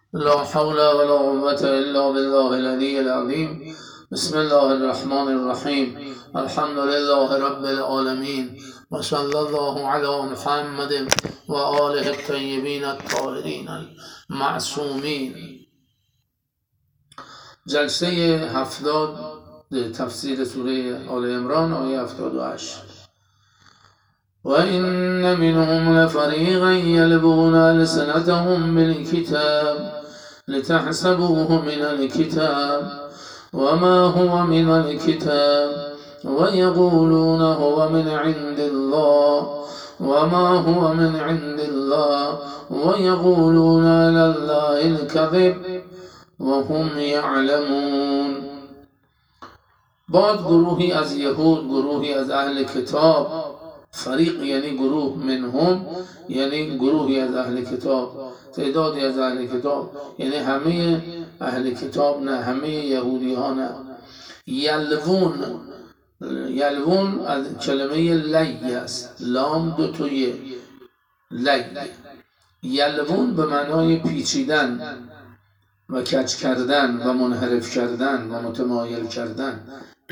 لا حول ولا قوة إلا بالله العلي العظيم. بسم الله الرحمن الرحيم. الحمد لله رب العالمين، وصلى الله على محمد وآله الطيبين الطاهرين المعصومين. جلسه 70 تفسیر سوره آل عمران آیه 78. وَإِنَّ مِنْهُمْ لَفَرِيقًا يَلْوُونَ أَلْسِنَتَهُمْ بِالْكِتَابِ لِتَحْسَبُوهُ مِنَ الْكِتَابِ وَمَا هُوَ مِنَ الْكِتَابِ وَيَقُولُونَ هُوَ مِنْ عِنْدِ اللَّهِ وَمَا هُوَ مِنْ عِنْدِ اللَّهِ وَيَقُولُونَ عَلَى اللَّهِ الْكَذِبَ وَهُمْ يَعْلَمُونَ. بعد گروهی از یهود، گروهی از اهل کتاب، فریق یعنی گروه، منهم یعنی گروهی از اهل کتاب، تعدادی از اهل کتاب، یعنی همه اهل کتاب نه، همه یهودی ها نه. یلوون از کلمه لی است، لام دو توی لی. یلوون به معنای پیچیدن و کج کردن و منحرف کردن و متمایل کردن.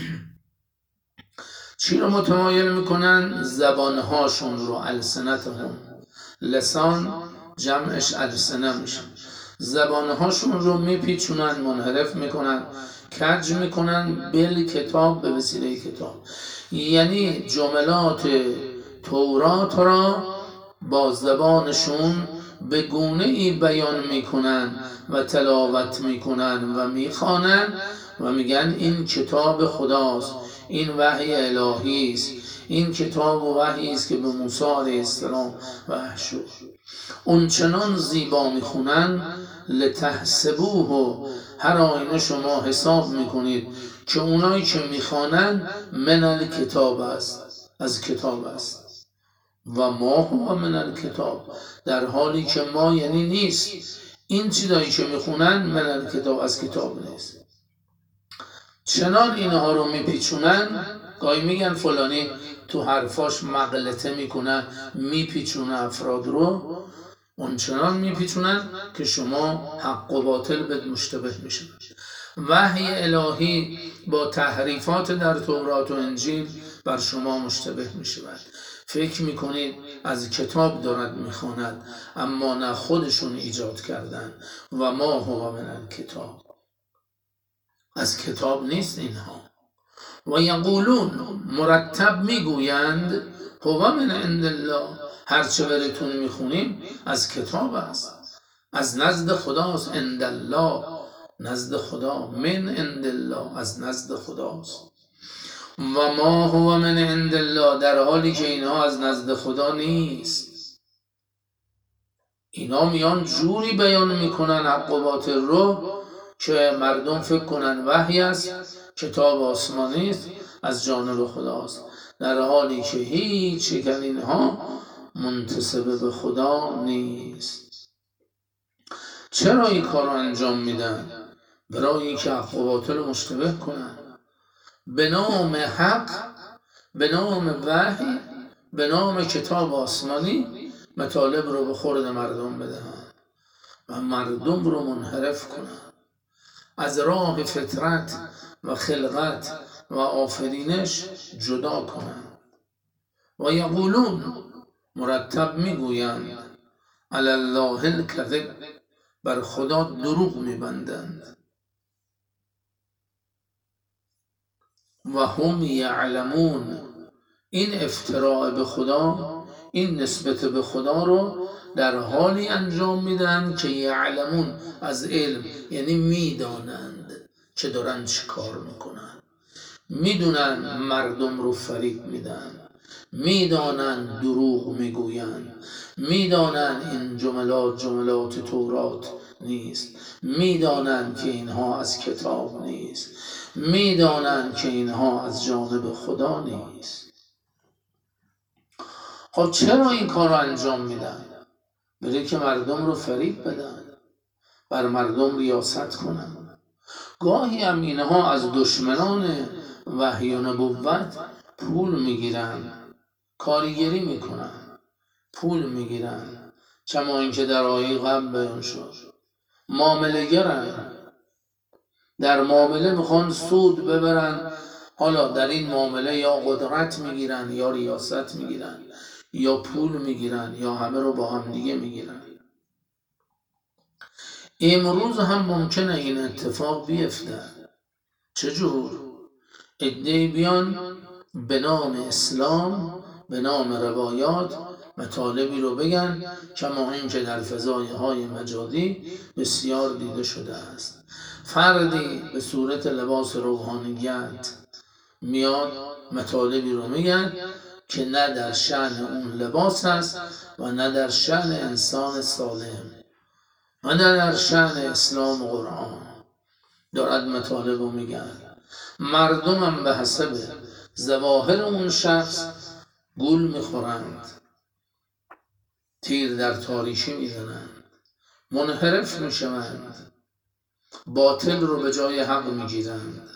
چی رو متمایل میکنن؟ زبانهاشون رو، السنتهم، لسان جمعش السنه میشه. زبانهاشون رو میپیچونن، منحرف میکنن، کج میکنن، کتاب، به وسیله کتاب. یعنی جملات تورات را با زبانشون به گونه ای بیان میکنن و تلاوت میکنن و میخوانن و میگن این کتاب خداست، این وحی الهی است، این کتاب و وحی است که به موسی علیه السلام وحی شد. اون چنان زیبا میخونن لتحسبوه، هر آینه شما حساب میکنید که اونایی که میخوانن من الکتاب است، از کتاب است. و ما هو من الکتاب، در حالی که ما یعنی نیست، این چیزایی که میخونن من الکتاب، از کتاب نیست. چنان اینها رو میپیچونن، گاهی میگن فلانی تو حرفاش مغلطه میکنن، میپیچونه افراد رو، اون چنان میپیچونن که شما حق و باطل به مشتبه میشن. وحی الهی با تحریفات در تورات و انجیل بر شما مشتبه میشود. فکر میکنید از کتاب دارد میخواند، اما نه، خودشون ایجاد کردن. و ما هو من الکتاب، از کتاب نیست اینها. و یقولون، مرتب میگویند، هو من عند الله، هرچه براتون میخونیم از کتاب است، از نزد خداست. عند الله، نزد خدا. من عند الله، از نزد خداست. و ما هو من عند الله، در حالی که اینها از نزد خدا نیست. اینا میان جوری بیان میکنن حق و باطل رو که مردم فکر کنن وحی است، کتاب آسمانی است، از جانب خداست، در حالی که هیچ یک از اینها منتسب به خدا نیست. چرا این کار رو انجام میدن؟ برای اینکه حق و باطل مشتبه کنن، به نام حق، به نام وحی، به نام کتاب آسمانی مطالب رو به خورد مردم بدهن و مردم رو منحرف کنن، از راه فطرت و خلقت و آفرینش جدا کنند. و یقولون، مرتب میگویند، علی الله الکذب، بر خدا دروغ میبندند. و هم یعلمون، این افتراء به خدا، این نسبت به خدا رو در حالی انجام میدن که یعلمون، از علم، یعنی میدانند که دارن چی کار میکنن، میدونن مردم رو فریب میدن، میدانن دروغ میگوین، میدانن این جملات تورات نیست، میدانن که اینها از کتاب نیست، میدانن که اینها از جانب خدا نیست. خب چرا این کار رو انجام میدن؟ برای که مردم رو فریب بدن، بر مردم ریاست کنن. گاهی هم اینها از دشمنان وحی و نبوت پول میگیرن، کارگری میکنن، پول میگیرن، کما اینکه در آیه قبل بیان شد معامله گرن، در معامله میخوان سود ببرن. حالا در این معامله یا قدرت میگیرن یا ریاست میگیرن یا پول میگیرن یا همه رو با هم دیگه میگیرن. امروز هم ممکنه این اتفاق بیفته. چجور؟ عده‌ای بیان به نام اسلام، به نام روایات مطالبی رو بگن کما اینکه در فضایهای مجازی بسیار دیده شده است. فردی به صورت لباس روحانیت میاد مطالبی رو میگن که نه در شأن اون لباس است و نه در شأن انسان سالم و نه در شأن اسلام و قرآن. دارد مطالب رو میگن. مردم هم به حسب ظواهر اون شخص گول میخورند، تیر در تاریکی میزنند، منحرف میشوند، باطل رو به جای حق میگیرند،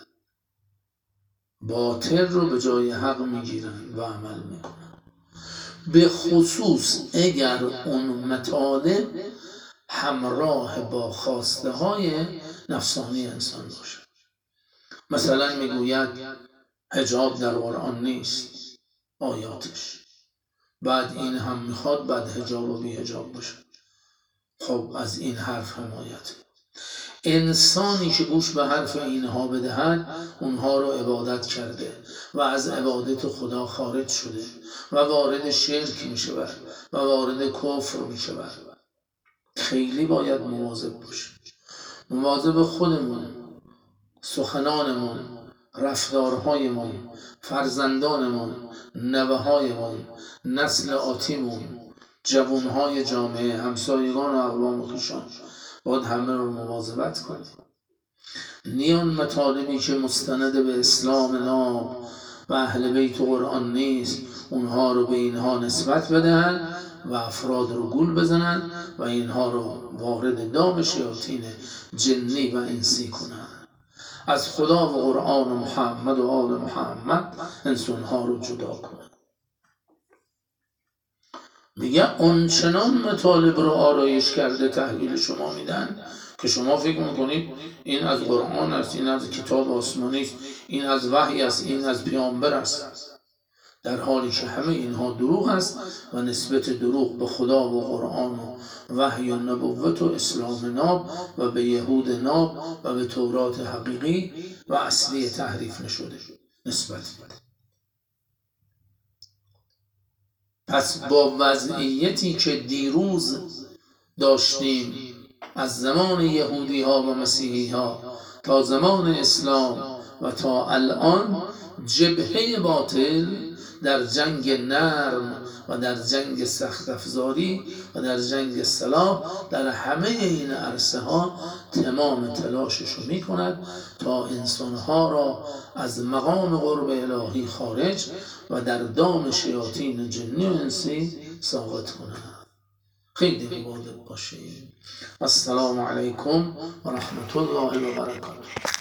باطل رو به جای حق میگیرند و عمل میکنند. به خصوص اگر اون مطالب همراه با خواسته های نفسانی انسان باشه. مثلا میگوید حجاب در قرآن نیست آیاتش، بعد این هم میخواد بعد حجاب و بی حجاب باشه. خب از این حرف حمایت. انسانی که گوش به حرف اینها بدهد اونها رو عبادت کرده و از عبادت خدا خارج شده و وارد شرک میشود و وارد کفر میشود. خیلی باید مواظب باشیم، مواظب خودمون، سخنانمون، رفتارهایمون، فرزندانمون، نوه‌هایمون، نسل آتیمون، جوانهای جامعه، همسایگان و اقوام و خویشان باید همه رو مواظبت کنیم. نیان مطالبی که مستند به اسلام ناب و اهل بیت و قرآن نیست اونها رو به اینها نسبت بدهن و افراد رو گول بزنن و اینها رو وارد دام شیاطین جنی و انسی کنن. از خدا و قرآن و محمد و آل محمد انسانها رو جدا کنن. میگه اونچنان مطالب رو آرایش کرده تحویل شما میدن که شما فکر میکنید این از قرآن است، این از کتاب آسمانی است، این از وحی است، این از پیامبر است، در حالی که همه اینها دروغ است و نسبت دروغ به خدا و قرآن و وحی و نبوت و اسلام ناب و به یهود ناب و به تورات حقیقی و اصلی تحریف نشده نسبت میده. پس با وضعیتی که دیروز داشتیم از زمان یهودی ها و مسیحی ها تا زمان اسلام و تا الان، جبهه باطل در جنگ نرم و در جنگ سخت افزاری و در جنگ سلاح در همه این عرصه ها تمام تلاشش رو می کند تا انسانها را از مقام قرب الهی خارج و در دام شیاطین جنی و انسی ساقط کند. خیلی مواظب باشید. السلام علیکم و رحمت الله و برکاته.